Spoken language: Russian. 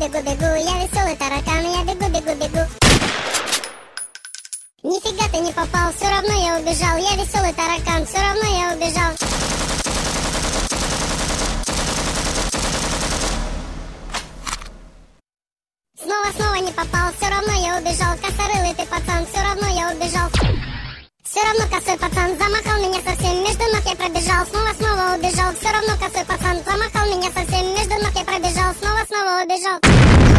бегу, я веселый таракан, я бегу. Нифига ты не попал, все равно я убежал, я веселый таракан, все равно я убежал. Снова не попал, все равно я убежал, косорылый ты пацан, все равно я убежал. Все равно косой пацан замахал меня совсем, между ног я пробежал, снова убежал. Все равно косой пацан замахал меня совсем, между ног я пробежал, снова убежал.